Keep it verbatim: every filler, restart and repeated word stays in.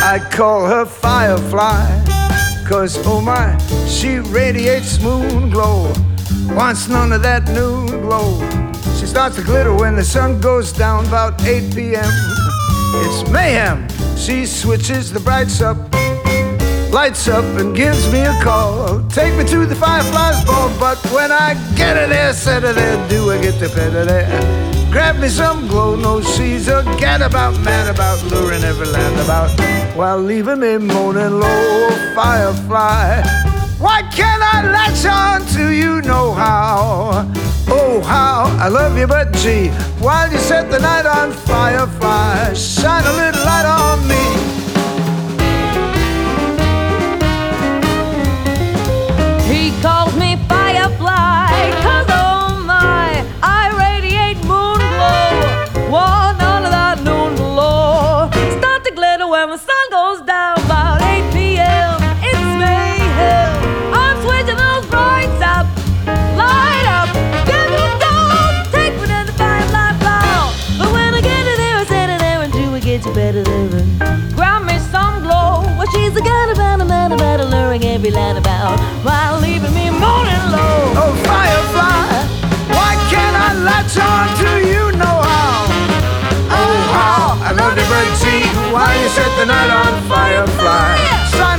I call her Firefly, 'cause oh my, she radiates moon glow. Wants none of that noon glow. She starts to glitter when the sun goes down about eight p m It's mayhem. She switches the brights up, lights up and gives me a call. Take me to the Firefly's ball, but when I get her there, set her there, do I get to pet her there? Grab me some glow, no, she's a gadabout, mad about, luring every land about, while leaving me moaning low. Firefly, why can't I latch on to you, know how? Oh, how I love you, but gee, while you set the night on fire, fire, shine a little light on me. He calls me Firefly, 'cause oh my, I radiate moon glow. Want none of that noon glow. Start to glitter when the sun goes down about eight p m It's mayhem. I'm switching those brights up, light up, give me gold. Take me to the Firefly ball, but when I get to there, I sit in there and do I get you better than grab me some glow. Well, she's a god about a man about alluring every land about, while leaving me moaning low. Oh, Firefly, why can't I latch on to you, know how? Oh, how I love you, but gee, why you set the night on, Firefly? Shine